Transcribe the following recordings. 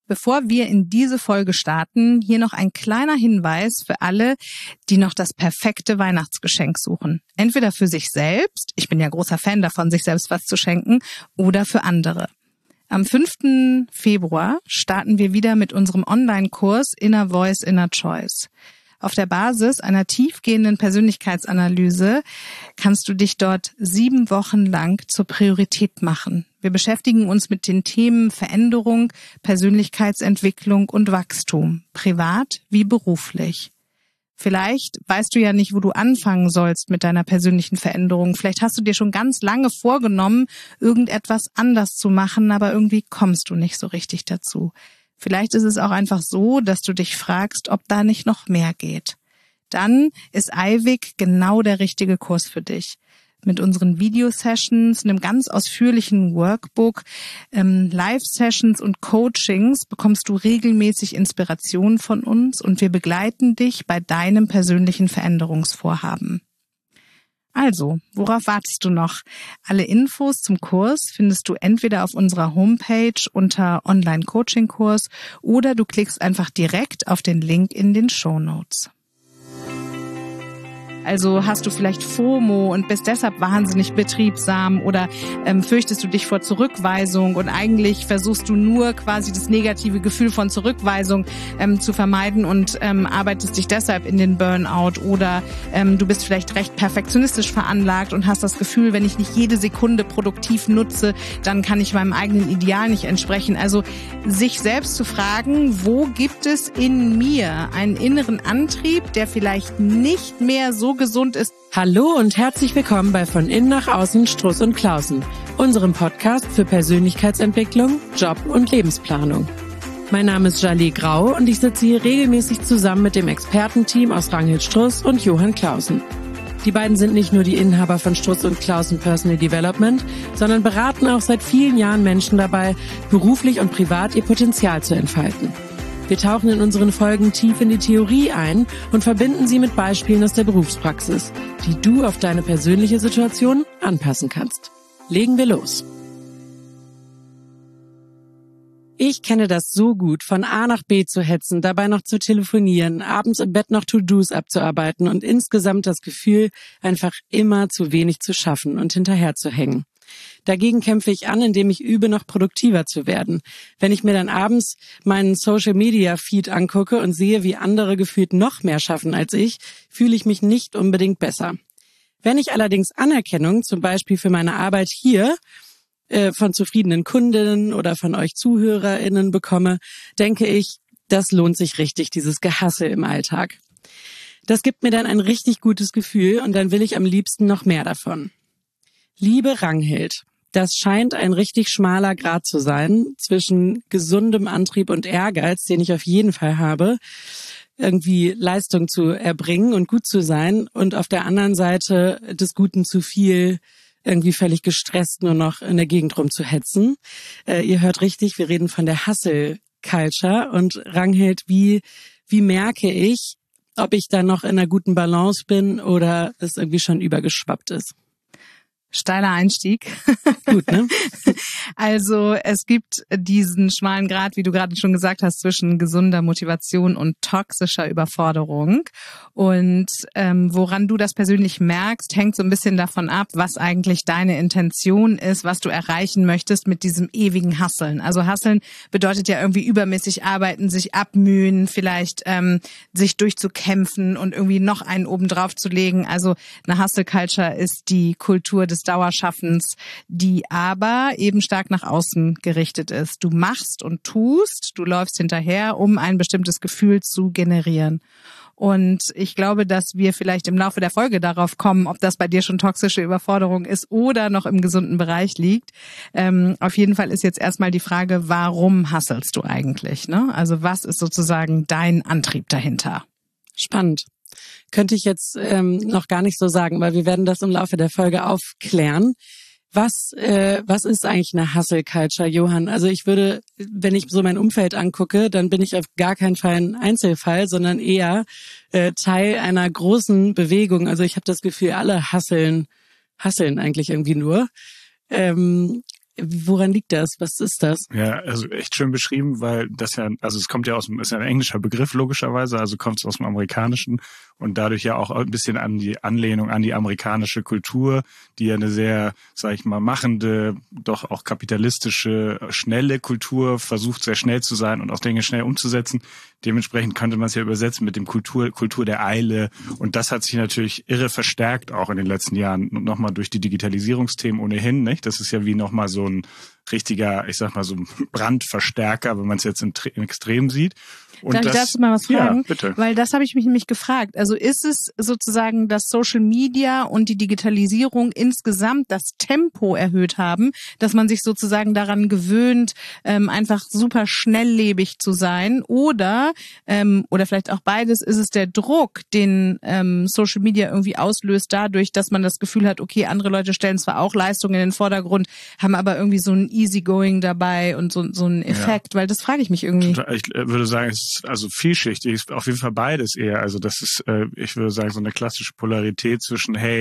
Bevor wir in diese Folge starten, hier noch ein kleiner Hinweis für alle, die noch das perfekte Weihnachtsgeschenk suchen. Entweder für sich selbst, ich bin ja großer Fan davon, sich selbst was zu schenken, oder für andere. Am 5. Februar starten wir wieder mit unserem Online-Kurs Inner Voice, Inner Choice. Auf der Basis einer tiefgehenden Persönlichkeitsanalyse kannst du dich dort 7 Wochen lang zur Priorität machen. Wir beschäftigen uns mit den Themen Veränderung, Persönlichkeitsentwicklung und Wachstum, privat wie beruflich. Vielleicht weißt du ja nicht, wo du anfangen sollst mit deiner persönlichen Veränderung. Vielleicht hast du dir schon ganz lange vorgenommen, irgendetwas anders zu machen, aber irgendwie kommst du nicht so richtig dazu. Vielleicht ist es auch einfach so, dass du dich fragst, ob da nicht noch mehr geht. Dann ist Eivik genau der richtige Kurs für dich. Mit unseren Video-Sessions, einem ganz ausführlichen Workbook, Live-Sessions und Coachings bekommst du regelmäßig Inspiration von uns und wir begleiten dich bei deinem persönlichen Veränderungsvorhaben. Also, worauf wartest du noch? Alle Infos zum Kurs findest du entweder auf unserer Homepage unter Online-Coaching-Kurs oder du klickst einfach direkt auf den Link in den Shownotes. Also hast du vielleicht FOMO und bist deshalb wahnsinnig betriebsam oder fürchtest du dich vor Zurückweisung und eigentlich versuchst du nur quasi das negative Gefühl von Zurückweisung zu vermeiden und arbeitest dich deshalb in den Burnout oder du bist vielleicht recht perfektionistisch veranlagt und hast das Gefühl, wenn ich nicht jede Sekunde produktiv nutze, dann kann ich meinem eigenen Ideal nicht entsprechen. Also sich selbst zu fragen, wo gibt es in mir einen inneren Antrieb, der vielleicht nicht mehr so gesund ist. Hallo und herzlich willkommen bei Von Innen nach Außen Struss und Klausen, unserem Podcast für Persönlichkeitsentwicklung, Job und Lebensplanung. Mein Name ist Jaleh Grau und ich sitze hier regelmäßig zusammen mit dem Expertenteam aus Ranghild Struss und Johann Clausen. Die beiden sind nicht nur die Inhaber von Struss und Clausen Personal Development, sondern beraten auch seit vielen Jahren Menschen dabei, beruflich und privat ihr Potenzial zu entfalten. Wir tauchen in unseren Folgen tief in die Theorie ein und verbinden sie mit Beispielen aus der Berufspraxis, die du auf deine persönliche Situation anpassen kannst. Legen wir los. Ich kenne das so gut, von A nach B zu hetzen, dabei noch zu telefonieren, abends im Bett noch To-Dos abzuarbeiten und insgesamt das Gefühl, einfach immer zu wenig zu schaffen und hinterher zu hängen. Dagegen kämpfe ich an, indem ich übe, noch produktiver zu werden. Wenn ich mir dann abends meinen Social-Media-Feed angucke und sehe, wie andere gefühlt noch mehr schaffen als ich, fühle ich mich nicht unbedingt besser. Wenn ich allerdings Anerkennung, zum Beispiel für meine Arbeit hier, von zufriedenen Kundinnen oder von euch ZuhörerInnen bekomme, denke ich, das lohnt sich richtig, dieses Gehassel im Alltag. Das gibt mir dann ein richtig gutes Gefühl und dann will ich am liebsten noch mehr davon. Liebe Ranghild, das scheint ein richtig schmaler Grat zu sein zwischen gesundem Antrieb und Ehrgeiz, den ich auf jeden Fall habe, irgendwie Leistung zu erbringen und gut zu sein und auf der anderen Seite des Guten zu viel, irgendwie völlig gestresst nur noch in der Gegend rumzuhetzen. Ihr hört richtig, wir reden von der Hustle Culture und Ranghild, wie merke ich, ob ich da noch in einer guten Balance bin oder es irgendwie schon übergeschwappt ist? Steiler Einstieg. Gut, ne? Also es gibt diesen schmalen Grat, wie du gerade schon gesagt hast, zwischen gesunder Motivation und toxischer Überforderung. Und woran du das persönlich merkst, hängt so ein bisschen davon ab, was eigentlich deine Intention ist, was du erreichen möchtest mit diesem ewigen Hasseln. Also Hasseln bedeutet ja irgendwie übermäßig arbeiten, sich abmühen, vielleicht sich durchzukämpfen und irgendwie noch einen oben drauf zu legen. Also eine Hustle-Culture ist die Kultur des Dauerschaffens, die aber eben stark nach außen gerichtet ist. Du machst und tust, du läufst hinterher, um ein bestimmtes Gefühl zu generieren. Und ich glaube, dass wir vielleicht im Laufe der Folge darauf kommen, ob das bei dir schon toxische Überforderung ist oder noch im gesunden Bereich liegt. Auf jeden Fall ist jetzt erstmal die Frage, warum hasselst du eigentlich, ne? Also was ist sozusagen dein Antrieb dahinter? Spannend. Könnte ich jetzt noch gar nicht so sagen, weil wir werden das im Laufe der Folge aufklären. Was ist eigentlich eine Hustle Culture, Johann? Also ich würde, wenn ich so mein Umfeld angucke, dann bin ich auf gar keinen Fall ein Einzelfall, sondern eher Teil einer großen Bewegung. Also ich habe das Gefühl, alle hustlen eigentlich irgendwie nur. Woran liegt das? Was ist das? Ja, also echt schön beschrieben, weil das ja, also es kommt ja ist ja ein englischer Begriff logischerweise, also kommt es aus dem Amerikanischen und dadurch ja auch ein bisschen an die Anlehnung an die amerikanische Kultur, die ja eine sehr, sag ich mal, machende, doch auch kapitalistische, schnelle Kultur versucht, sehr schnell zu sein und auch Dinge schnell umzusetzen. Dementsprechend könnte man es ja übersetzen mit dem Kultur der Eile. Und das hat sich natürlich irre verstärkt auch in den letzten Jahren. Und nochmal durch die Digitalisierungsthemen ohnehin, nicht? Das ist ja wie nochmal so ein richtiger, ich sag mal so ein Brandverstärker, wenn man es jetzt im Extrem sieht. Und darf ich dazu mal was fragen? Ja, bitte. Weil das habe ich mich nämlich gefragt. Also ist es sozusagen, dass Social Media und die Digitalisierung insgesamt das Tempo erhöht haben, dass man sich sozusagen daran gewöhnt, einfach super schnelllebig zu sein? Oder vielleicht auch beides, ist es der Druck, den Social Media irgendwie auslöst dadurch, dass man das Gefühl hat, okay, andere Leute stellen zwar auch Leistungen in den Vordergrund, haben aber irgendwie so ein Easygoing dabei und so ein Effekt, weil das frage ich mich irgendwie. Ich würde sagen, es ist also vielschichtig, ist auf jeden Fall beides eher. Also das ist, ich würde sagen, so eine klassische Polarität zwischen, hey,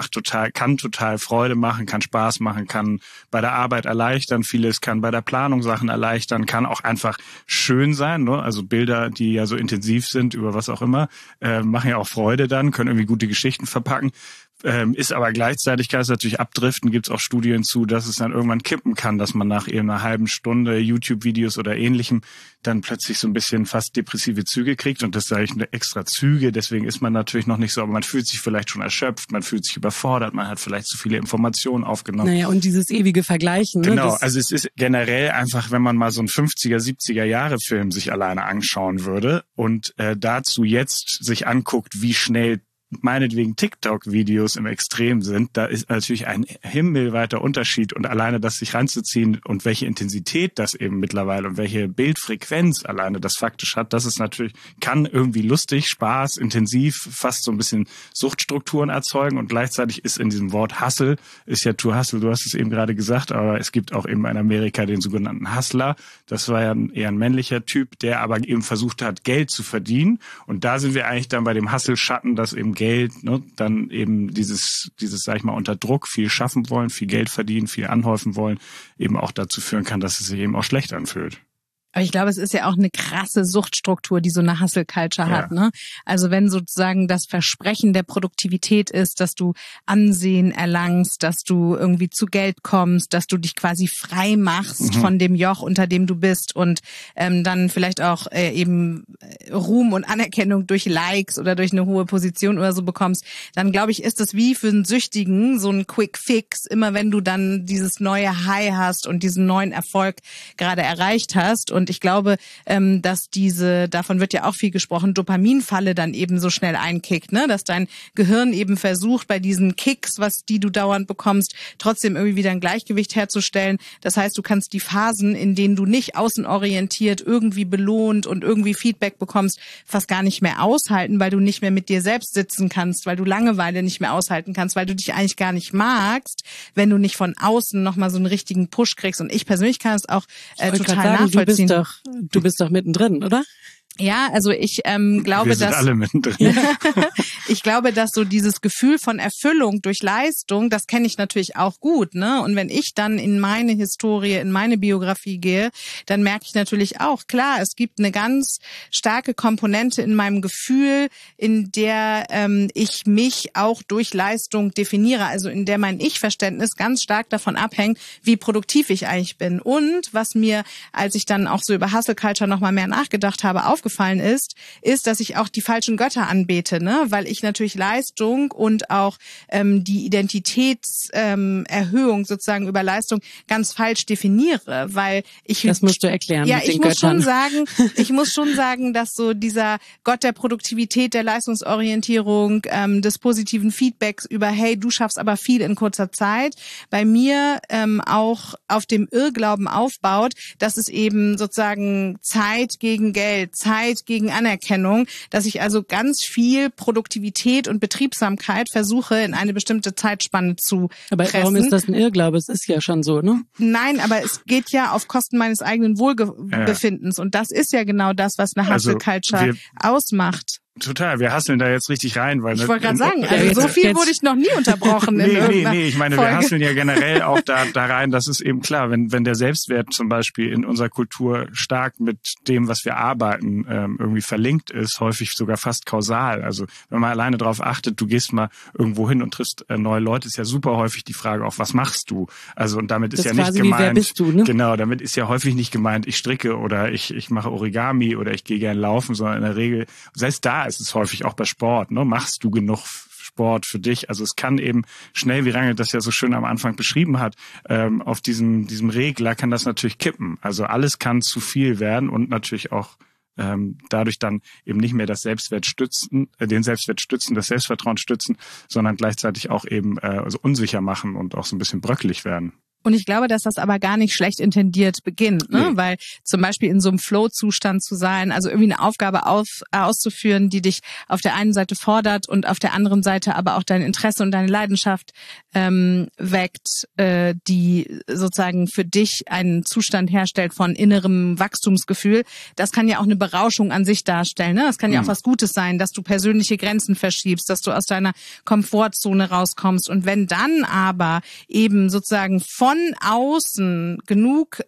kann total Freude machen, kann Spaß machen, kann bei der Arbeit erleichtern, vieles kann bei der Planung Sachen erleichtern, kann auch einfach schön sein, ne? Also Bilder, die ja so intensiv sind, über was auch immer, machen ja auch Freude dann, können irgendwie gute Geschichten verpacken. Ist aber gleichzeitig, kann es natürlich abdriften, gibt es auch Studien zu, dass es dann irgendwann kippen kann, dass man nach eben einer halben Stunde YouTube-Videos oder Ähnlichem dann plötzlich so ein bisschen fast depressive Züge kriegt und das sage ich extra Züge, deswegen ist man natürlich noch nicht so, aber man fühlt sich vielleicht schon erschöpft, man fühlt sich überfordert, man hat vielleicht zu viele Informationen aufgenommen. Naja, und dieses ewige Vergleichen. Genau, ne? also es ist generell einfach, wenn man mal so einen 50er, 70er Jahre Film sich alleine anschauen würde und dazu jetzt sich anguckt, wie schnell meinetwegen TikTok-Videos im Extrem sind, da ist natürlich ein himmelweiter Unterschied und alleine das sich reinzuziehen und welche Intensität das eben mittlerweile und welche Bildfrequenz alleine das faktisch hat, das ist natürlich, kann irgendwie lustig, Spaß, intensiv, fast so ein bisschen Suchtstrukturen erzeugen und gleichzeitig ist in diesem Wort Hustle, ist ja to hustle, du hast es eben gerade gesagt, aber es gibt auch eben in Amerika den sogenannten Hustler, das war ja eher ein männlicher Typ, der aber eben versucht hat, Geld zu verdienen und da sind wir eigentlich dann bei dem Hustle-Schatten, dass eben Geld, ne, dann eben dieses, sag ich mal, unter Druck viel schaffen wollen, viel Geld verdienen, viel anhäufen wollen, eben auch dazu führen kann, dass es sich eben auch schlecht anfühlt. Aber ich glaube, es ist ja auch eine krasse Suchtstruktur, die so eine Hustle-Culture hat, ne? Also wenn sozusagen das Versprechen der Produktivität ist, dass du Ansehen erlangst, dass du irgendwie zu Geld kommst, dass du dich quasi frei machst von dem Joch, unter dem du bist und dann vielleicht auch eben Ruhm und Anerkennung durch Likes oder durch eine hohe Position oder so bekommst, dann glaube ich, ist das wie für einen Süchtigen so ein Quick Fix, immer wenn du dann dieses neue High hast und diesen neuen Erfolg gerade erreicht hast. Und ich glaube, dass davon wird ja auch viel gesprochen, Dopaminfalle dann eben so schnell einkickt, ne? Dass dein Gehirn eben versucht, bei diesen Kicks, die du dauernd bekommst, trotzdem irgendwie wieder ein Gleichgewicht herzustellen. Das heißt, du kannst die Phasen, in denen du nicht außenorientiert irgendwie belohnt und irgendwie Feedback bekommst, fast gar nicht mehr aushalten, weil du nicht mehr mit dir selbst sitzen kannst, weil du Langeweile nicht mehr aushalten kannst, weil du dich eigentlich gar nicht magst, wenn du nicht von außen nochmal so einen richtigen Push kriegst. Und ich persönlich kann es auch total nachvollziehen. Du bist doch mittendrin, oder? Ja, also ich glaube, wir sind alle mittendrin. Ich glaube, dass so dieses Gefühl von Erfüllung durch Leistung, das kenne ich natürlich auch gut, ne? Und wenn ich dann in meine Historie, in meine Biografie gehe, dann merke ich natürlich auch, klar, es gibt eine ganz starke Komponente in meinem Gefühl, in der ich mich auch durch Leistung definiere, also in der mein Ich-Verständnis ganz stark davon abhängt, wie produktiv ich eigentlich bin. Und was mir, als ich dann auch so über Hustle Culture nochmal mehr nachgedacht habe, aufgefallen ist, dass ich auch die falschen Götter anbete, ne? Weil ich natürlich Leistung und auch die Identitätserhöhung sozusagen über Leistung ganz falsch definiere, weil ich... Das musst du erklären mit den Göttern. Ich muss schon sagen, dass so dieser Gott der Produktivität, der Leistungsorientierung, des positiven Feedbacks über, hey, du schaffst aber viel in kurzer Zeit, bei mir auch auf dem Irrglauben aufbaut, dass es eben sozusagen Zeit gegen Geld, Zeit gegen Anerkennung, dass ich also ganz viel Produktivität und Betriebsamkeit versuche, in eine bestimmte Zeitspanne zu pressen. Aber warum ist das ein Irrglaube? Es ist ja schon so, ne? Nein, aber es geht ja auf Kosten meines eigenen Wohlbefindens. Und das ist ja genau das, was eine Hustle-Culture ausmacht. Total, wir hasseln da jetzt richtig rein, weil ich wollte gerade sagen, also so viel wurde ich noch nie unterbrochen. Nee, ich meine, wir hasseln ja generell auch da rein, das ist eben klar, wenn der Selbstwert zum Beispiel in unserer Kultur stark mit dem, was wir arbeiten, irgendwie verlinkt ist, häufig sogar fast kausal. Also wenn man alleine darauf achtet, du gehst mal irgendwo hin und triffst neue Leute, ist ja super häufig die Frage auch, was machst du? Also und damit ist ja nicht gemeint, wer bist du, ne? Genau, damit ist ja häufig nicht gemeint, ich stricke oder ich mache Origami oder ich gehe gern laufen, sondern in der Regel, selbst da ist es häufig auch bei Sport, ne? Machst du genug Sport für dich? Also es kann eben schnell, wie Rangel das ja so schön am Anfang beschrieben hat, auf diesem Regler kann das natürlich kippen. Also alles kann zu viel werden und natürlich auch dadurch dann eben nicht mehr das Selbstwert stützen, den Selbstwert stützen, das Selbstvertrauen stützen, sondern gleichzeitig auch eben also unsicher machen und auch so ein bisschen bröckelig werden. Und ich glaube, dass das aber gar nicht schlecht intendiert beginnt, ne? Nee. Weil zum Beispiel in so einem Flow-Zustand zu sein, also irgendwie eine Aufgabe auszuführen, die dich auf der einen Seite fordert und auf der anderen Seite aber auch dein Interesse und deine Leidenschaft weckt, die sozusagen für dich einen Zustand herstellt von innerem Wachstumsgefühl. Das kann ja auch eine Berauschung an sich darstellen, ne? Das kann ja auch was Gutes sein, dass du persönliche Grenzen verschiebst, dass du aus deiner Komfortzone rauskommst. Und wenn dann aber eben sozusagen von außen genug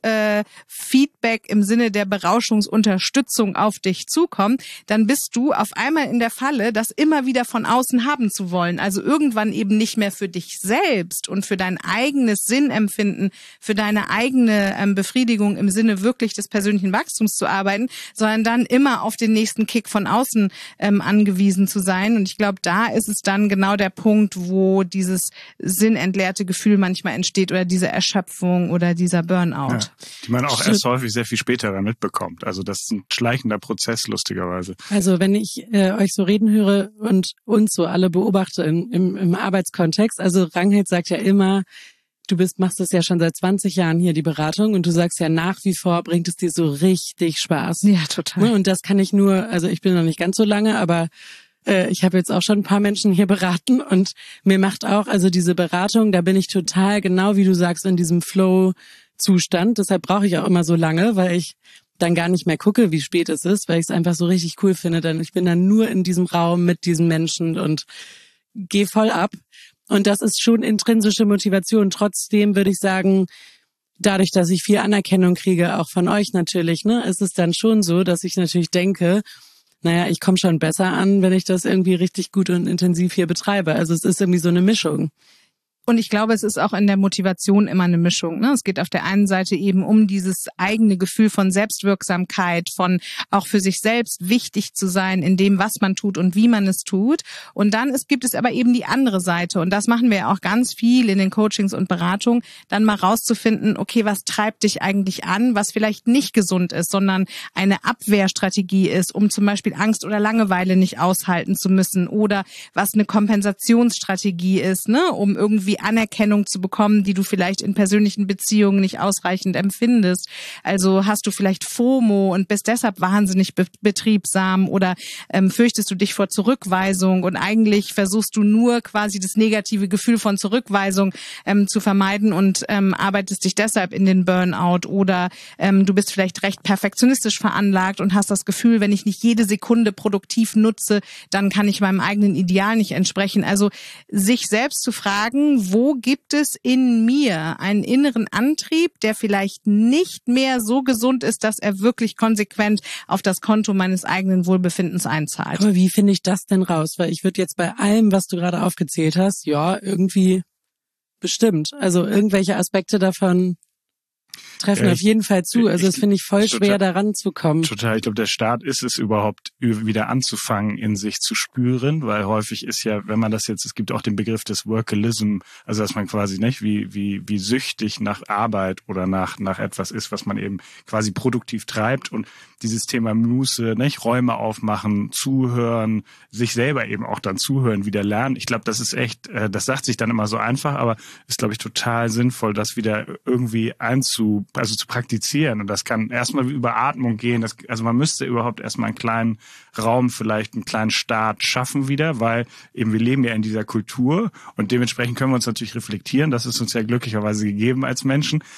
Feedback im Sinne der Berauschungsunterstützung auf dich zukommt, dann bist du auf einmal in der Falle, das immer wieder von außen haben zu wollen. Also irgendwann eben nicht mehr für dich selbst und für dein eigenes Sinnempfinden, für deine eigene Befriedigung im Sinne wirklich des persönlichen Wachstums zu arbeiten, sondern dann immer auf den nächsten Kick von außen angewiesen zu sein. Und ich glaube, da ist es dann genau der Punkt, wo dieses sinnentleerte Gefühl manchmal entsteht oder diese Erschöpfung oder dieser Burnout. Ja, die man auch erst häufig sehr viel später dann mitbekommt. Also das ist ein schleichender Prozess, lustigerweise. Also wenn ich euch so reden höre und uns so alle beobachte im Arbeitskontext, also Ranghild sagt ja immer, machst das ja schon seit 20 Jahren hier, die Beratung, und du sagst ja nach wie vor bringt es dir so richtig Spaß. Ja, total. Und das kann ich nur, also ich bin noch nicht ganz so lange, aber ich habe jetzt auch schon ein paar Menschen hier beraten und mir macht auch, also diese Beratung, da bin ich total, genau wie du sagst, in diesem Flow-Zustand. Deshalb brauche ich auch immer so lange, weil ich dann gar nicht mehr gucke, wie spät es ist, weil ich es einfach so richtig cool finde. Denn ich bin dann nur in diesem Raum mit diesen Menschen und gehe voll ab. Und das ist schon intrinsische Motivation. Trotzdem würde ich sagen, dadurch, dass ich viel Anerkennung kriege, auch von euch natürlich, ne, ist es dann schon so, dass ich natürlich denke, naja, ich komme schon besser an, wenn ich das irgendwie richtig gut und intensiv hier betreibe. Also es ist irgendwie so eine Mischung. Und ich glaube, es ist auch in der Motivation immer eine Mischung, ne? Es geht auf der einen Seite eben um dieses eigene Gefühl von Selbstwirksamkeit, von auch für sich selbst wichtig zu sein in dem, was man tut und wie man es tut. Und dann gibt es aber eben die andere Seite. Und das machen wir ja auch ganz viel in den Coachings und Beratungen, dann mal rauszufinden, okay, was treibt dich eigentlich an, was vielleicht nicht gesund ist, sondern eine Abwehrstrategie ist, um zum Beispiel Angst oder Langeweile nicht aushalten zu müssen, oder was eine Kompensationsstrategie ist, ne, um irgendwie Anerkennung zu bekommen, die du vielleicht in persönlichen Beziehungen nicht ausreichend empfindest. Also hast du vielleicht FOMO und bist deshalb wahnsinnig betriebsam, oder fürchtest du dich vor Zurückweisung und eigentlich versuchst du nur quasi das negative Gefühl von Zurückweisung zu vermeiden und arbeitest dich deshalb in den Burnout, oder du bist vielleicht recht perfektionistisch veranlagt und hast das Gefühl, wenn ich nicht jede Sekunde produktiv nutze, dann kann ich meinem eigenen Ideal nicht entsprechen. Also sich selbst zu fragen, wo gibt es in mir einen inneren Antrieb, der vielleicht nicht mehr so gesund ist, dass er wirklich konsequent auf das Konto meines eigenen Wohlbefindens einzahlt. Aber wie finde ich das denn raus? Weil ich würde jetzt bei allem, was du gerade aufgezählt hast, ja, irgendwie bestimmt. Also irgendwelche Aspekte davon treffen auf jeden Fall zu. Also das finde ich voll schwer, daran zu kommen. Total. Ich glaube, der Start ist es überhaupt, wieder anzufangen, in sich zu spüren, weil häufig ist ja, wenn man das jetzt, es gibt auch den Begriff des Workalism, also dass man quasi nicht wie süchtig nach Arbeit oder nach etwas ist, was man eben quasi produktiv treibt, und dieses Thema Muße, nicht, Räume aufmachen, zuhören, sich selber eben auch dann zuhören, wieder lernen. Ich glaube, das ist echt, das sagt sich dann immer so einfach, aber ist, glaube ich, total sinnvoll, das wieder irgendwie zu praktizieren. Und das kann erstmal über Atmung gehen. Also man müsste überhaupt erstmal einen kleinen Raum, vielleicht einen kleinen Start schaffen wieder, weil eben wir leben ja in dieser Kultur und dementsprechend können wir uns natürlich reflektieren. Das ist uns ja glücklicherweise gegeben als Menschen.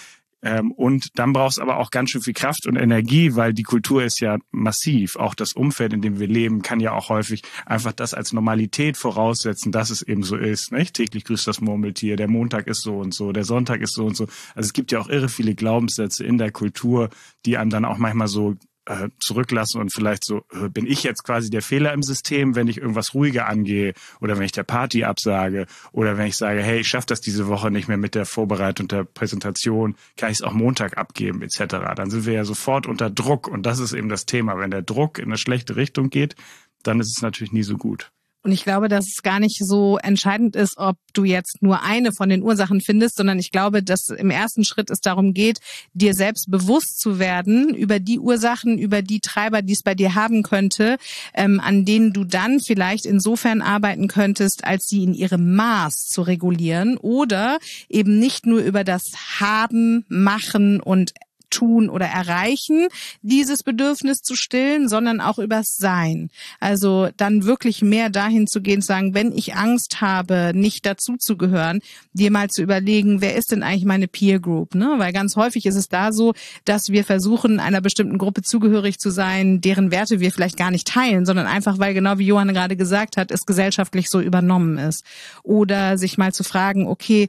Und dann brauchst du aber auch ganz schön viel Kraft und Energie, weil die Kultur ist ja massiv. Auch das Umfeld, in dem wir leben, kann ja auch häufig einfach das als Normalität voraussetzen, dass es eben so ist. Nicht? Täglich grüßt das Murmeltier, der Montag ist so und so, der Sonntag ist so und so. Also es gibt ja auch irre viele Glaubenssätze in der Kultur, die einem dann auch manchmal so zurücklassen und vielleicht so, bin ich jetzt quasi der Fehler im System, wenn ich irgendwas ruhiger angehe oder wenn ich der Party absage oder wenn ich sage, hey, ich schaffe das diese Woche nicht mehr mit der Vorbereitung der Präsentation, kann ich es auch Montag abgeben etc. Dann sind wir ja sofort unter Druck und das ist eben das Thema. Wenn der Druck in eine schlechte Richtung geht, dann ist es natürlich nie so gut. Und ich glaube, dass es gar nicht so entscheidend ist, ob du jetzt nur eine von den Ursachen findest, sondern ich glaube, dass im ersten Schritt es darum geht, dir selbst bewusst zu werden über die Ursachen, über die Treiber, die es bei dir haben könnte, an denen du dann vielleicht insofern arbeiten könntest, als sie in ihrem Maß zu regulieren oder eben nicht nur über das Haben, Machen und tun oder erreichen, dieses Bedürfnis zu stillen, sondern auch übers Sein. Also dann wirklich mehr dahin zu gehen, zu sagen, wenn ich Angst habe, nicht dazuzugehören, dir mal zu überlegen, wer ist denn eigentlich meine Peer Group, ne? Weil ganz häufig ist es da so, dass wir versuchen, einer bestimmten Gruppe zugehörig zu sein, deren Werte wir vielleicht gar nicht teilen, sondern einfach, weil genau wie Johann gerade gesagt hat, es gesellschaftlich so übernommen ist. Oder sich mal zu fragen, okay,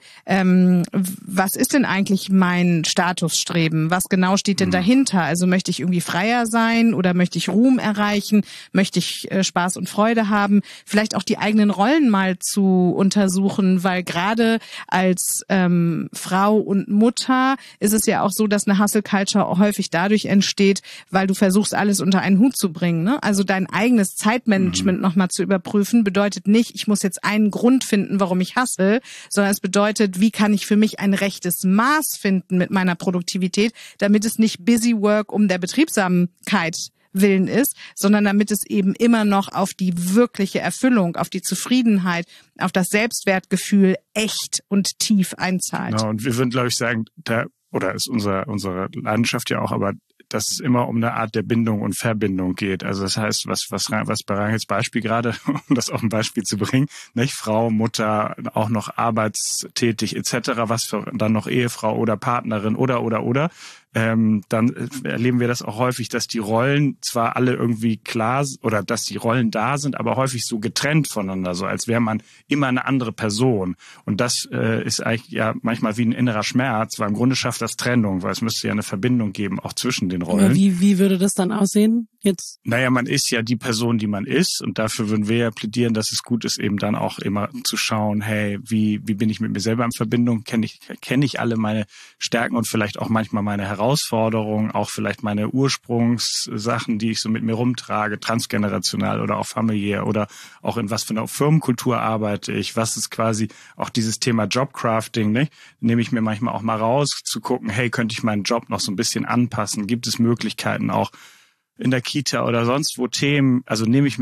was ist denn eigentlich mein Statusstreben? Was genau steht denn dahinter? Also möchte ich irgendwie freier sein oder möchte ich Ruhm erreichen? Möchte ich Spaß und Freude haben? Vielleicht auch die eigenen Rollen mal zu untersuchen, weil gerade als Frau und Mutter ist es ja auch so, dass eine Hustle Culture häufig dadurch entsteht, weil du versuchst, alles unter einen Hut zu bringen. Ne? Also dein eigenes Zeitmanagement nochmal zu überprüfen, bedeutet nicht, ich muss jetzt einen Grund finden, warum ich hustle, sondern es bedeutet, wie kann ich für mich ein rechtes Maß finden mit meiner Produktivität, damit es nicht Busy Work um der Betriebsamkeit willen ist, sondern damit es eben immer noch auf die wirkliche Erfüllung, auf die Zufriedenheit, auf das Selbstwertgefühl echt und tief einzahlt. Genau, und wir würden, glaube ich, sagen, oder ist unsere Leidenschaft ja auch, aber dass es immer um eine Art der Bindung und Verbindung geht. Also das heißt, was bei Rangels Beispiel gerade, um das auf ein Beispiel zu bringen, nicht Frau, Mutter, auch noch arbeitstätig etc., was für dann noch Ehefrau oder Partnerin oder dann erleben wir das auch häufig, dass die Rollen zwar alle irgendwie klar oder dass die Rollen da sind, aber häufig so getrennt voneinander, so als wäre man immer eine andere Person. Und das ist eigentlich ja manchmal wie ein innerer Schmerz, weil im Grunde schafft das Trennung, weil es müsste ja eine Verbindung geben, auch zwischen den Rollen. Aber wie würde das dann aussehen jetzt? Naja, man ist ja die Person, die man ist und dafür würden wir ja plädieren, dass es gut ist, eben dann auch immer zu schauen, hey, wie bin ich mit mir selber in Verbindung? Kenne ich alle meine Stärken und vielleicht auch manchmal meine Herausforderungen, auch vielleicht meine Ursprungssachen, die ich so mit mir rumtrage, transgenerational oder auch familiär oder auch in was für einer Firmenkultur arbeite ich, was ist quasi auch dieses Thema Jobcrafting, ne? Nehme ich mir manchmal auch mal raus, zu gucken, hey, könnte ich meinen Job noch so ein bisschen anpassen? Gibt es Möglichkeiten auch in der Kita oder sonst wo Themen, also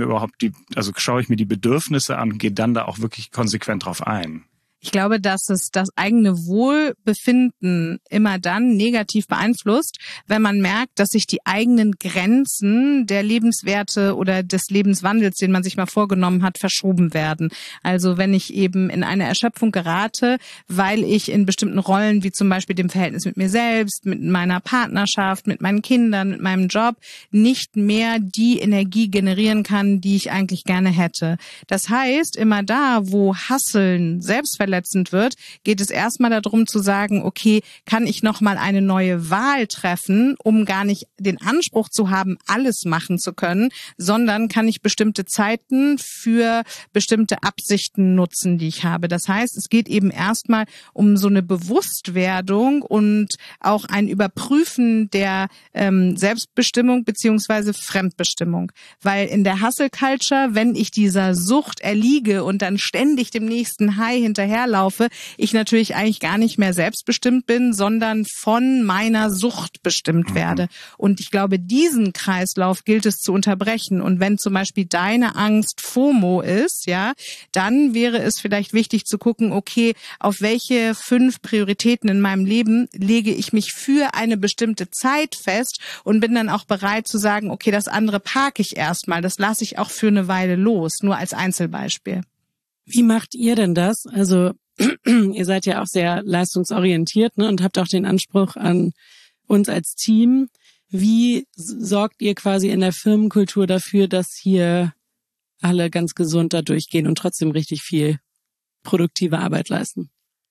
schaue ich mir die Bedürfnisse an und gehe dann da auch wirklich konsequent drauf ein. Ich glaube, dass es das eigene Wohlbefinden immer dann negativ beeinflusst, wenn man merkt, dass sich die eigenen Grenzen der Lebenswerte oder des Lebenswandels, den man sich mal vorgenommen hat, verschoben werden. Also wenn ich eben in eine Erschöpfung gerate, weil ich in bestimmten Rollen, wie zum Beispiel dem Verhältnis mit mir selbst, mit meiner Partnerschaft, mit meinen Kindern, mit meinem Job, nicht mehr die Energie generieren kann, die ich eigentlich gerne hätte. Das heißt, immer da, wo Hustlen selbstverletzend wird, geht es erstmal darum zu sagen, okay, kann ich noch mal eine neue Wahl treffen, um gar nicht den Anspruch zu haben, alles machen zu können, sondern kann ich bestimmte Zeiten für bestimmte Absichten nutzen, die ich habe. Das heißt, es geht eben erstmal um so eine Bewusstwerdung und auch ein Überprüfen der Selbstbestimmung beziehungsweise Fremdbestimmung. Weil in der Hustle Culture, wenn ich dieser Sucht erliege und dann ständig dem nächsten High hinterherlaufe, ich natürlich eigentlich gar nicht mehr selbstbestimmt bin, sondern von meiner Sucht bestimmt werde. Und ich glaube, diesen Kreislauf gilt es zu unterbrechen. Und wenn zum Beispiel deine Angst FOMO ist, ja, dann wäre es vielleicht wichtig zu gucken, okay, auf welche 5 Prioritäten in meinem Leben lege ich mich für eine bestimmte Zeit fest und bin dann auch bereit zu sagen, okay, das andere parke ich erstmal, das lasse ich auch für eine Weile los, nur als Einzelbeispiel. Wie macht ihr denn das? Also ihr seid ja auch sehr leistungsorientiert, ne, und habt auch den Anspruch an uns als Team. Wie sorgt ihr quasi in der Firmenkultur dafür, dass hier alle ganz gesund da durchgehen und trotzdem richtig viel produktive Arbeit leisten?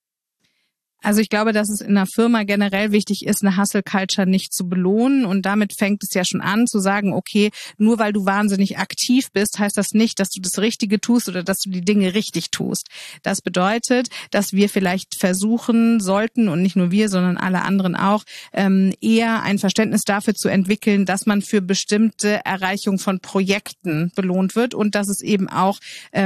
Also ich glaube, dass es in einer Firma generell wichtig ist, eine Hustle-Culture nicht zu belohnen. Und damit fängt es ja schon an zu sagen, okay, nur weil du wahnsinnig aktiv bist, heißt das nicht, dass du das Richtige tust oder dass du die Dinge richtig tust. Das bedeutet, dass wir vielleicht versuchen sollten, und nicht nur wir, sondern alle anderen auch, eher ein Verständnis dafür zu entwickeln, dass man für bestimmte Erreichung von Projekten belohnt wird und dass es eben auch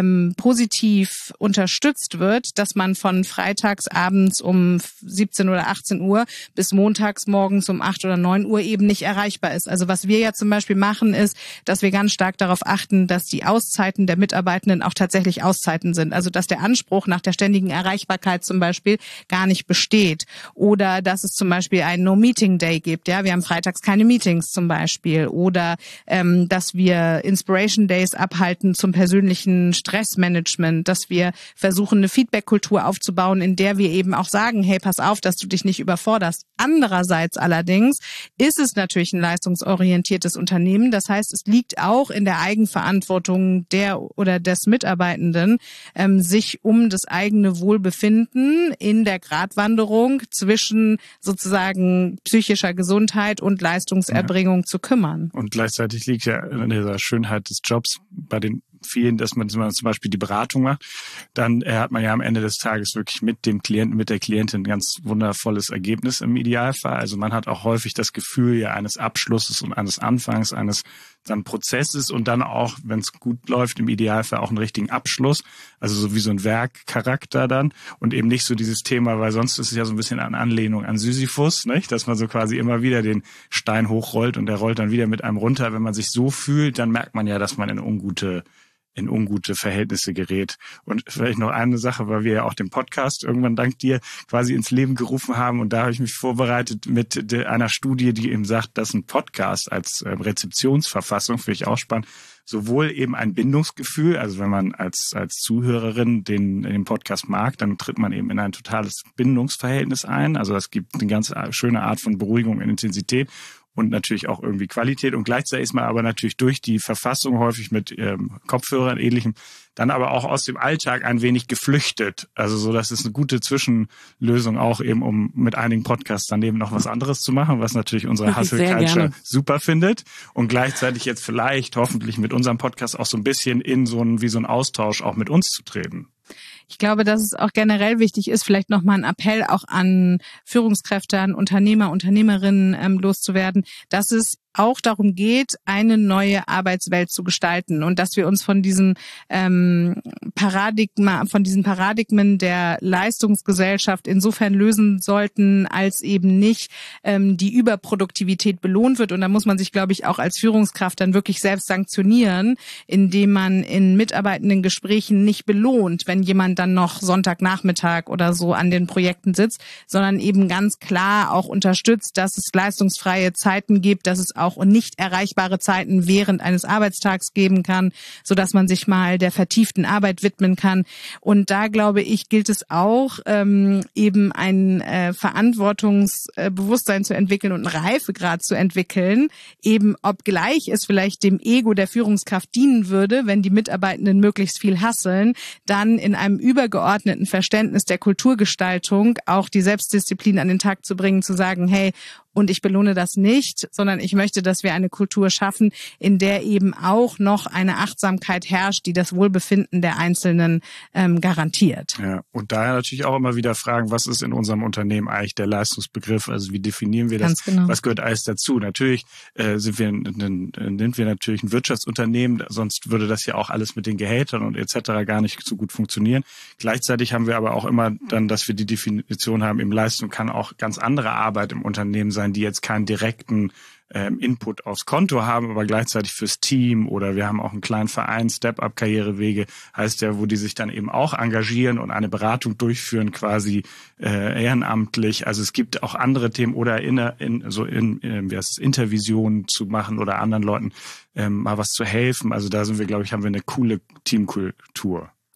positiv unterstützt wird, dass man von freitags abends um 17 oder 18 Uhr bis montags morgens um 8 oder 9 Uhr eben nicht erreichbar ist. Also was wir ja zum Beispiel machen, ist, dass wir ganz stark darauf achten, dass die Auszeiten der Mitarbeitenden auch tatsächlich Auszeiten sind. Also dass der Anspruch nach der ständigen Erreichbarkeit zum Beispiel gar nicht besteht. Oder dass es zum Beispiel einen No-Meeting-Day gibt. Ja, wir haben freitags keine Meetings zum Beispiel. Oder dass wir Inspiration Days abhalten zum persönlichen Stressmanagement. Dass wir versuchen, eine Feedback-Kultur aufzubauen, in der wir eben auch sagen, hey, pass auf, dass du dich nicht überforderst. Andererseits allerdings ist es natürlich ein leistungsorientiertes Unternehmen. Das heißt, es liegt auch in der Eigenverantwortung der oder des Mitarbeitenden, sich um das eigene Wohlbefinden in der Gratwanderung zwischen sozusagen psychischer Gesundheit und Leistungserbringung zu kümmern. Und gleichzeitig liegt ja in dieser Schönheit des Jobs bei den vielen, dass man zum Beispiel die Beratung macht, dann hat man ja am Ende des Tages wirklich mit dem Klienten, mit der Klientin ein ganz wundervolles Ergebnis im Idealfall. Also man hat auch häufig das Gefühl ja eines Abschlusses und eines Anfangs, eines dann Prozesses und dann auch, wenn es gut läuft, im Idealfall auch einen richtigen Abschluss. Also so wie so ein Werkcharakter dann und eben nicht so dieses Thema, weil sonst ist es ja so ein bisschen eine Anlehnung an Sisyphus, nicht? Dass man so quasi immer wieder den Stein hochrollt und der rollt dann wieder mit einem runter. Wenn man sich so fühlt, dann merkt man ja, dass man in ungute Verhältnisse gerät. Und vielleicht noch eine Sache, weil wir ja auch den Podcast irgendwann dank dir quasi ins Leben gerufen haben und da habe ich mich vorbereitet mit einer Studie, die eben sagt, dass ein Podcast als Rezeptionsverfassung, finde ich auch spannend, sowohl eben ein Bindungsgefühl, also wenn man als Zuhörerin den Podcast mag, dann tritt man eben in ein totales Bindungsverhältnis ein. Also es gibt eine ganz schöne Art von Beruhigung und Intensität. Und natürlich auch irgendwie Qualität. Und gleichzeitig ist man aber natürlich durch die Verfassung häufig mit Kopfhörern, Ähnlichem, dann aber auch aus dem Alltag ein wenig geflüchtet. Also so, das ist eine gute Zwischenlösung auch eben, um mit einigen Podcasts daneben noch was anderes zu machen, was natürlich unsere Hustle-Culture super findet. Und gleichzeitig jetzt vielleicht hoffentlich mit unserem Podcast auch so ein bisschen in so ein Austausch auch mit uns zu treten. Ich glaube, dass es auch generell wichtig ist, vielleicht nochmal ein Appell auch an Führungskräfte, an Unternehmer, Unternehmerinnen loszuwerden, dass es auch darum geht, eine neue Arbeitswelt zu gestalten und dass wir uns von diesen Paradigmen der Leistungsgesellschaft insofern lösen sollten, als eben nicht die Überproduktivität belohnt wird. Und da muss man sich, glaube ich, auch als Führungskraft dann wirklich selbst sanktionieren, indem man in mitarbeitenden Gesprächen nicht belohnt, wenn jemand dann noch Sonntagnachmittag oder so an den Projekten sitzt, sondern eben ganz klar auch unterstützt, dass es leistungsfreie Zeiten gibt, dass es auch nicht erreichbare Zeiten während eines Arbeitstags geben kann, so dass man sich mal der vertieften Arbeit widmen kann. Und da, glaube ich, gilt es auch, eben ein Verantwortungsbewusstsein zu entwickeln und einen Reifegrad zu entwickeln, eben obgleich es vielleicht dem Ego der Führungskraft dienen würde, wenn die Mitarbeitenden möglichst viel hustlen, dann in einem übergeordneten Verständnis der Kulturgestaltung auch die Selbstdisziplin an den Tag zu bringen, zu sagen, hey, und ich belohne das nicht, sondern ich möchte, dass wir eine Kultur schaffen, in der eben auch noch eine Achtsamkeit herrscht, die das Wohlbefinden der Einzelnen garantiert. Ja, und daher natürlich auch immer wieder fragen, was ist in unserem Unternehmen eigentlich der Leistungsbegriff? Also wie definieren wir das? Ganz genau. Was gehört alles dazu? Natürlich sind wir natürlich ein Wirtschaftsunternehmen, sonst würde das ja auch alles mit den Gehältern und etc. gar nicht so gut funktionieren. Gleichzeitig haben wir aber auch immer dann, dass wir die Definition haben, eben Leistung kann auch ganz andere Arbeit im Unternehmen sein, die jetzt keinen direkten Input aufs Konto haben, aber gleichzeitig fürs Team, oder wir haben auch einen kleinen Verein, Step-Up-Karrierewege, heißt ja, wo die sich dann eben auch engagieren und eine Beratung durchführen, quasi ehrenamtlich. Also es gibt auch andere Themen oder Intervisionen zu machen oder anderen Leuten mal was zu helfen. Also da sind wir, glaube ich, haben wir eine coole Teamkultur.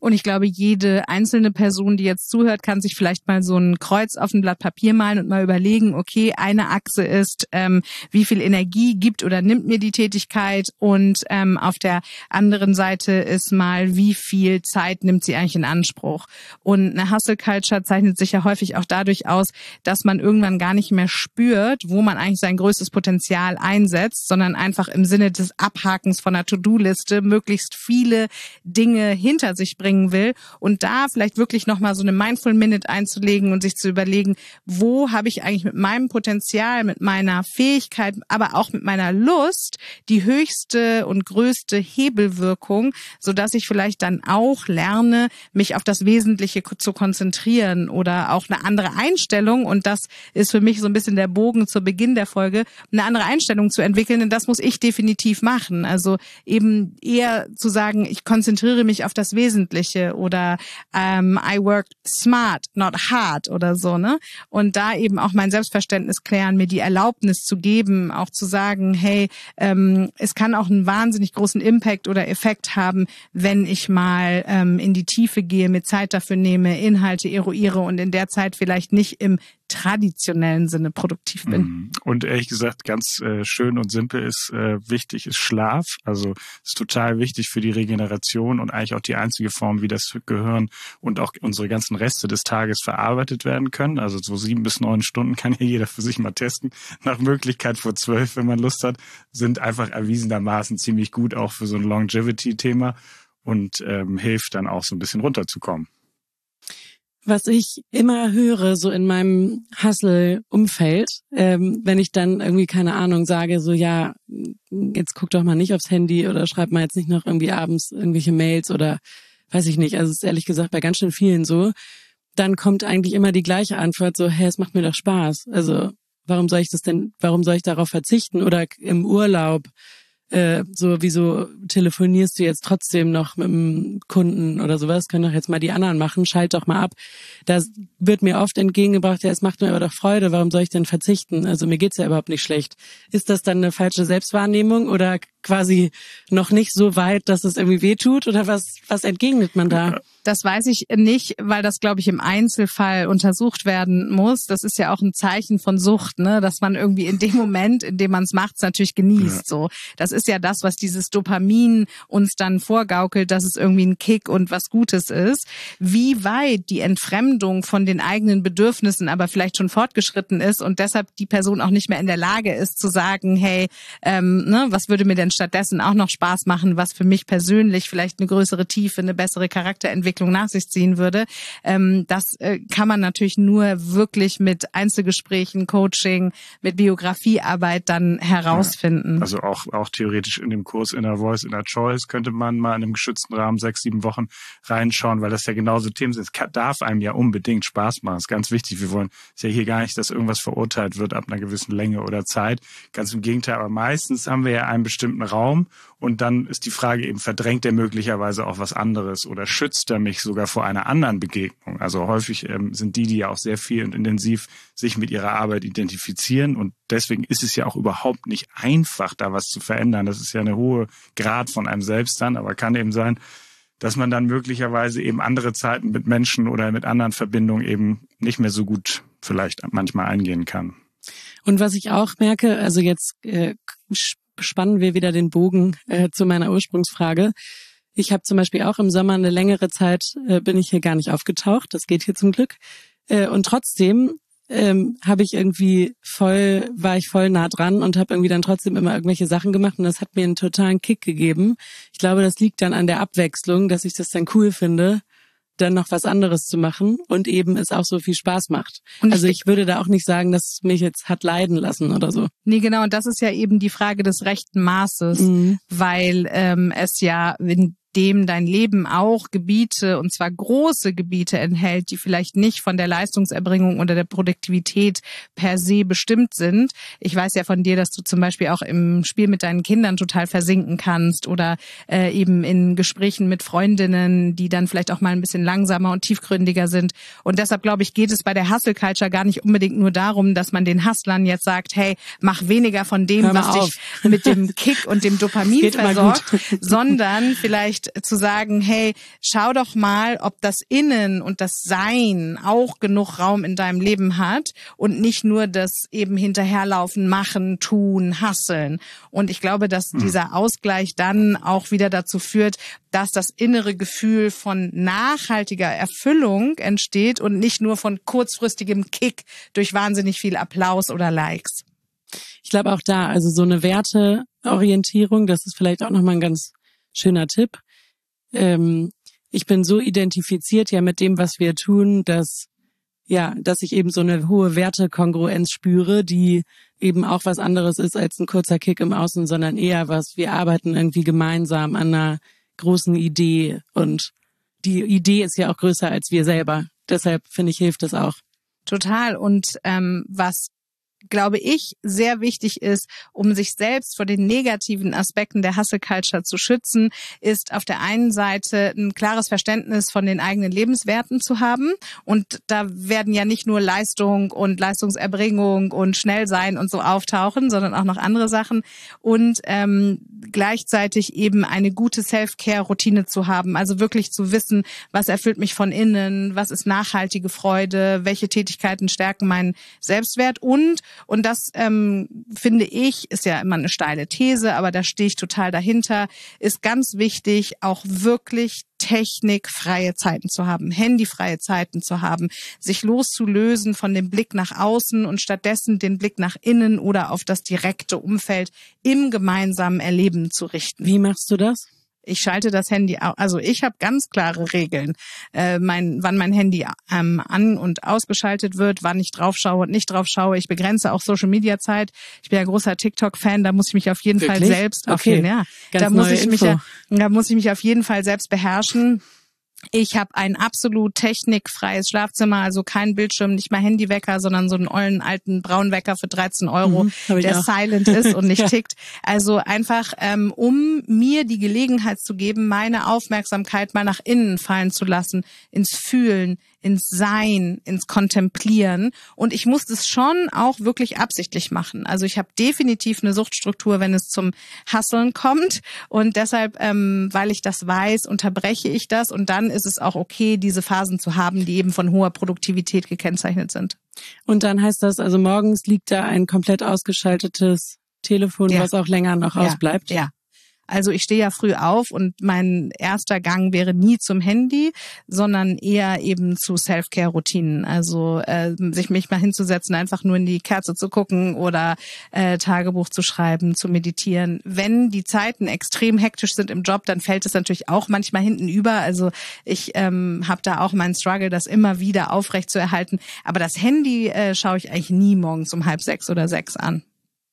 Und ich glaube, jede einzelne Person, die jetzt zuhört, kann sich vielleicht mal so ein Kreuz auf ein Blatt Papier malen und mal überlegen, okay, eine Achse ist, wie viel Energie gibt oder nimmt mir die Tätigkeit, und auf der anderen Seite ist mal, wie viel Zeit nimmt sie eigentlich in Anspruch. Und eine Hustle Culture zeichnet sich ja häufig auch dadurch aus, dass man irgendwann gar nicht mehr spürt, wo man eigentlich sein größtes Potenzial einsetzt, sondern einfach im Sinne des Abhakens von einer To-Do-Liste möglichst viele Dinge hinter sich bringen will, und da vielleicht wirklich nochmal so eine Mindful Minute einzulegen und sich zu überlegen, wo habe ich eigentlich mit meinem Potenzial, mit meiner Fähigkeit, aber auch mit meiner Lust die höchste und größte Hebelwirkung, sodass ich vielleicht dann auch lerne, mich auf das Wesentliche zu konzentrieren, oder auch eine andere Einstellung, und das ist für mich so ein bisschen der Bogen zu Beginn der Folge, eine andere Einstellung zu entwickeln, denn das muss ich definitiv machen. Also eben eher zu sagen, ich konzentriere mich auf das Wesentliche, oder I work smart, not hard oder so, ne? Und da eben auch mein Selbstverständnis klären, mir die Erlaubnis zu geben, auch zu sagen, hey, es kann auch einen wahnsinnig großen Impact oder Effekt haben, wenn ich mal in die Tiefe gehe, mir Zeit dafür nehme, Inhalte eruiere und in der Zeit vielleicht nicht im traditionellen Sinne produktiv bin. Und ehrlich gesagt, ganz schön und simpel ist wichtig, ist Schlaf. Also ist total wichtig für die Regeneration und eigentlich auch die einzige Form, wie das Gehirn und auch unsere ganzen Reste des Tages verarbeitet werden können. Also so 7 bis 9 Stunden kann ja jeder für sich mal testen. Nach Möglichkeit vor 12, wenn man Lust hat, sind einfach erwiesenermaßen ziemlich gut auch für so ein Longevity-Thema und hilft dann auch so ein bisschen runterzukommen. Was ich immer höre, so in meinem Hustle-Umfeld, wenn ich dann irgendwie, keine Ahnung, sage, so ja, jetzt guck doch mal nicht aufs Handy oder schreib mal jetzt nicht noch irgendwie abends irgendwelche Mails oder weiß ich nicht, also es ist ehrlich gesagt bei ganz schön vielen so, dann kommt eigentlich immer die gleiche Antwort, so, hey, es macht mir doch Spaß. Also warum soll ich darauf verzichten? Oder im Urlaub, so, wieso telefonierst du jetzt trotzdem noch mit dem Kunden oder sowas? Können doch jetzt mal die anderen machen, schalt doch mal ab. Da wird mir oft entgegengebracht, ja, es macht mir aber doch Freude, warum soll ich denn verzichten? Also mir geht's ja überhaupt nicht schlecht. Ist das dann eine falsche Selbstwahrnehmung oder quasi noch nicht so weit, dass es irgendwie wehtut? Oder was entgegnet man da? Das weiß ich nicht, weil das, glaube ich, im Einzelfall untersucht werden muss. Das ist ja auch ein Zeichen von Sucht, ne, dass man irgendwie in dem Moment, in dem man es macht, es natürlich genießt. Ja. So, das ist ja das, was dieses Dopamin uns dann vorgaukelt, dass es irgendwie ein Kick und was Gutes ist. Wie weit die Entfremdung von den eigenen Bedürfnissen aber vielleicht schon fortgeschritten ist und deshalb die Person auch nicht mehr in der Lage ist zu sagen, hey, was würde mir denn stattdessen auch noch Spaß machen, was für mich persönlich vielleicht eine größere Tiefe, eine bessere Charakterentwicklung nach sich ziehen würde. Das kann man natürlich nur wirklich mit Einzelgesprächen, Coaching, mit Biografiearbeit dann herausfinden. Ja, also auch theoretisch in dem Kurs Inner Voice, Inner Choice könnte man mal in einem geschützten Rahmen 6-7 Wochen reinschauen, weil das ja genauso Themen sind. Es darf einem ja unbedingt Spaß machen. Das ist ganz wichtig. Wir wollen es ja hier gar nicht, dass irgendwas verurteilt wird ab einer gewissen Länge oder Zeit. Ganz im Gegenteil. Aber meistens haben wir ja einen bestimmten Raum und dann ist die Frage eben, verdrängt er möglicherweise auch was anderes oder schützt er mich sogar vor einer anderen Begegnung? Also häufig sind die ja auch sehr viel und intensiv sich mit ihrer Arbeit identifizieren und deswegen ist es ja auch überhaupt nicht einfach, da was zu verändern. Das ist ja eine hohe Grad von einem selbst dann, aber kann eben sein, dass man dann möglicherweise eben andere Zeiten mit Menschen oder mit anderen Verbindungen eben nicht mehr so gut vielleicht manchmal eingehen kann. Und was ich auch merke, also jetzt spannen wir wieder den Bogen zu meiner Ursprungsfrage. Ich habe zum Beispiel auch im Sommer eine längere Zeit, bin ich hier gar nicht aufgetaucht, das geht hier zum Glück. Und trotzdem war ich voll nah dran und habe irgendwie dann trotzdem immer irgendwelche Sachen gemacht und das hat mir einen totalen Kick gegeben. Ich glaube, das liegt dann an der Abwechslung, dass ich das dann cool finde, dann noch was anderes zu machen und eben es auch so viel Spaß macht. Und also ich würde da auch nicht sagen, dass es mich jetzt hat leiden lassen oder so. Nee, genau. Und das ist ja eben die Frage des rechten Maßes, weil es ja, wenn dem dein Leben auch Gebiete, und zwar große Gebiete enthält, die vielleicht nicht von der Leistungserbringung oder der Produktivität per se bestimmt sind. Ich weiß ja von dir, dass du zum Beispiel auch im Spiel mit deinen Kindern total versinken kannst oder eben in Gesprächen mit Freundinnen, die dann vielleicht auch mal ein bisschen langsamer und tiefgründiger sind. Und deshalb, glaube ich, geht es bei der Hustle Culture gar nicht unbedingt nur darum, dass man den Hustlern jetzt sagt, hey, mach weniger von dem, was dich mit dem Kick und dem Dopamin versorgt, sondern vielleicht vielleicht zu sagen, hey, schau doch mal, ob das Innen und das Sein auch genug Raum in deinem Leben hat und nicht nur das eben hinterherlaufen, machen, tun, hasseln. Und ich glaube, dass dieser Ausgleich dann auch wieder dazu führt, dass das innere Gefühl von nachhaltiger Erfüllung entsteht und nicht nur von kurzfristigem Kick durch wahnsinnig viel Applaus oder Likes. Ich glaube auch da, also so eine Werteorientierung, das ist vielleicht auch nochmal ein ganz schöner Tipp. Ich bin so identifiziert ja mit dem, was wir tun, dass ich eben so eine hohe Wertekongruenz spüre, die eben auch was anderes ist als ein kurzer Kick im Außen, sondern eher wir arbeiten irgendwie gemeinsam an einer großen Idee und die Idee ist ja auch größer als wir selber. Deshalb finde ich, hilft das auch. Total. Und was, glaube ich, sehr wichtig ist, um sich selbst vor den negativen Aspekten der Hustle Culture zu schützen, ist auf der einen Seite ein klares Verständnis von den eigenen Lebenswerten zu haben. Und da werden ja nicht nur Leistung und Leistungserbringung und Schnellsein und so auftauchen, sondern auch noch andere Sachen. Und gleichzeitig eben eine gute Self-Care-Routine zu haben. Also wirklich zu wissen, was erfüllt mich von innen, was ist nachhaltige Freude, welche Tätigkeiten stärken meinen Selbstwert und das finde ich, ist ja immer eine steile These, aber da stehe ich total dahinter, ist ganz wichtig, auch wirklich technikfreie Zeiten zu haben, handyfreie Zeiten zu haben, sich loszulösen von dem Blick nach außen und stattdessen den Blick nach innen oder auf das direkte Umfeld im gemeinsamen Erleben zu richten. Wie machst du das? Ich schalte das Handy, also ich habe ganz klare Regeln, wann mein Handy an- und ausgeschaltet wird, wann ich drauf schaue und nicht drauf schaue. Ich begrenze auch Social-Media-Zeit. Ich bin ja großer TikTok-Fan, da muss ich mich auf jeden Fall selbst, da muss ich mich auf jeden Fall selbst beherrschen. Ich habe ein absolut technikfreies Schlafzimmer, also kein Bildschirm, nicht mal Handywecker, sondern so einen ollen alten Braunwecker für 13 €, der silent ist und nicht tickt. Also einfach, um mir die Gelegenheit zu geben, meine Aufmerksamkeit mal nach innen fallen zu lassen, ins Fühlen, ins Sein, ins Kontemplieren. Und ich muss das schon auch wirklich absichtlich machen. Also ich habe definitiv eine Suchtstruktur, wenn es zum Hustlen kommt. Und deshalb, weil ich das weiß, unterbreche ich das. Und dann ist es auch okay, diese Phasen zu haben, die eben von hoher Produktivität gekennzeichnet sind. Und dann heißt das, also morgens liegt da ein komplett ausgeschaltetes Telefon, was auch länger noch ausbleibt? Ja. Also ich stehe ja früh auf und mein erster Gang wäre nie zum Handy, sondern eher eben zu Self-Care-Routinen. Also mich mal hinzusetzen, einfach nur in die Kerze zu gucken oder Tagebuch zu schreiben, zu meditieren. Wenn die Zeiten extrem hektisch sind im Job, dann fällt es natürlich auch manchmal hinten über. Also ich habe da auch meinen Struggle, das immer wieder aufrecht zu erhalten. Aber das Handy schaue ich eigentlich nie morgens um 5:30 oder 6 an.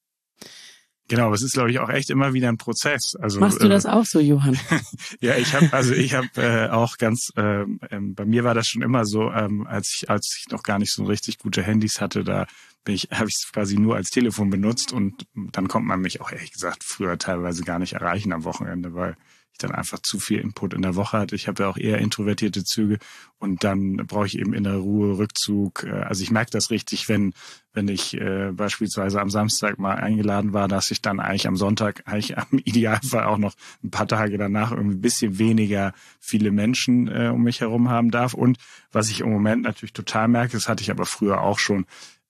Genau, aber es ist, glaube ich, auch echt immer wieder ein Prozess. Also machst du das auch so, Johann? Ja, ich habe auch ganz, bei mir war das schon immer so, als ich noch gar nicht so richtig gute Handys hatte, habe ich es quasi nur als Telefon benutzt und dann konnte man mich auch ehrlich gesagt früher teilweise gar nicht erreichen am Wochenende, weil ich dann einfach zu viel Input in der Woche hatte. Ich habe ja auch eher introvertierte Züge und dann brauche ich eben innere Ruhe, Rückzug. Also ich merke das richtig, wenn ich beispielsweise am Samstag mal eingeladen war, dass ich dann eigentlich am Sonntag eigentlich am Idealfall auch noch ein paar Tage danach irgendwie ein bisschen weniger viele Menschen um mich herum haben darf. Und was ich im Moment natürlich total merke, das hatte ich aber früher auch schon,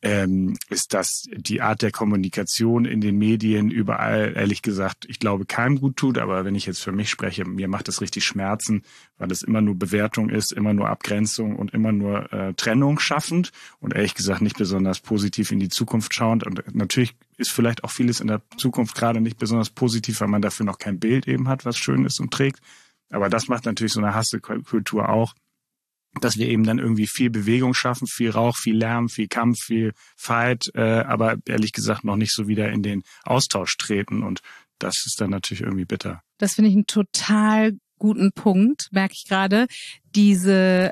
ist, dass die Art der Kommunikation in den Medien überall, ehrlich gesagt, ich glaube, keinem gut tut. Aber wenn ich jetzt für mich spreche, mir macht das richtig Schmerzen, weil es immer nur Bewertung ist, immer nur Abgrenzung und immer nur Trennung schaffend und ehrlich gesagt nicht besonders positiv in die Zukunft schauend. Und natürlich ist vielleicht auch vieles in der Zukunft gerade nicht besonders positiv, weil man dafür noch kein Bild eben hat, was schön ist und trägt. Aber das macht natürlich so eine Hustle-Kultur auch, dass wir eben dann irgendwie viel Bewegung schaffen, viel Rauch, viel Lärm, viel Kampf, viel Fight, aber ehrlich gesagt noch nicht so wieder in den Austausch treten und das ist dann natürlich irgendwie bitter. Das finde ich einen total guten Punkt, merke ich gerade. Diese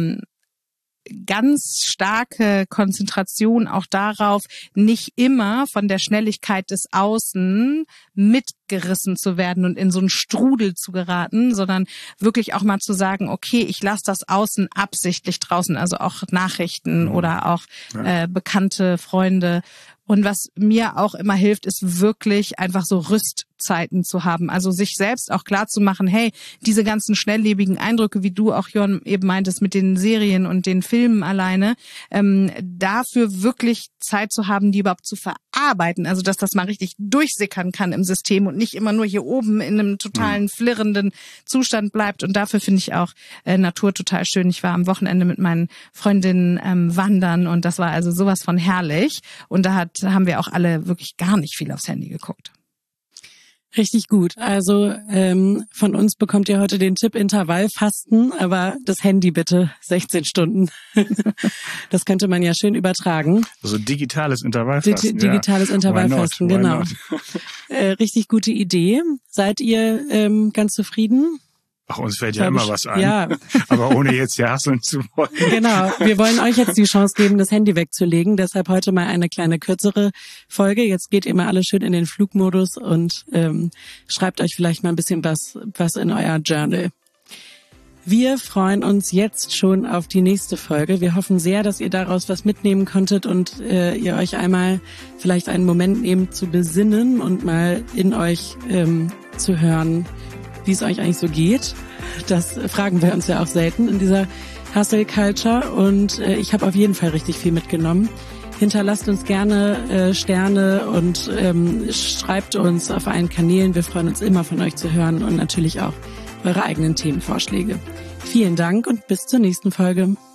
ganz starke Konzentration auch darauf, nicht immer von der Schnelligkeit des Außen mit mitgerissen zu werden und in so einen Strudel zu geraten, sondern wirklich auch mal zu sagen, okay, ich lasse das außen absichtlich draußen, also auch Nachrichten oder auch bekannte Freunde. Und was mir auch immer hilft, ist wirklich einfach so Rüstzeiten zu haben. Also sich selbst auch klar zu machen, hey, diese ganzen schnelllebigen Eindrücke, wie du auch, Jörn, eben meintest, mit den Serien und den Filmen alleine, dafür wirklich Zeit zu haben, die überhaupt zu verarbeiten. Also dass das mal richtig durchsickern kann im System und nicht immer nur hier oben in einem totalen flirrenden Zustand bleibt. Und dafür finde ich auch Natur total schön. Ich war am Wochenende mit meinen Freundinnen wandern und das war also sowas von herrlich. Und da haben wir auch alle wirklich gar nicht viel aufs Handy geguckt. Richtig gut. Also von uns bekommt ihr heute den Tipp Intervallfasten, aber das Handy bitte 16 Stunden. Das könnte man ja schön übertragen. Also digitales Intervallfasten. Digitales Intervallfasten, genau. Richtig gute Idee. Seid ihr ganz zufrieden? Ach, uns fällt ja immer was ein. Ja. Aber ohne jetzt hier hasseln zu wollen. Genau. Wir wollen euch jetzt die Chance geben, das Handy wegzulegen. Deshalb heute mal eine kleine kürzere Folge. Jetzt geht ihr mal alle schön in den Flugmodus und schreibt euch vielleicht mal ein bisschen was in euer Journal. Wir freuen uns jetzt schon auf die nächste Folge. Wir hoffen sehr, dass ihr daraus was mitnehmen konntet und ihr euch einmal vielleicht einen Moment nehmt zu besinnen und mal in euch zu hören, wie es euch eigentlich so geht. Das fragen wir uns ja auch selten in dieser Hustle Culture und ich habe auf jeden Fall richtig viel mitgenommen. Hinterlasst uns gerne Sterne und schreibt uns auf allen Kanälen. Wir freuen uns immer von euch zu hören und natürlich auch eure eigenen Themenvorschläge. Vielen Dank und bis zur nächsten Folge.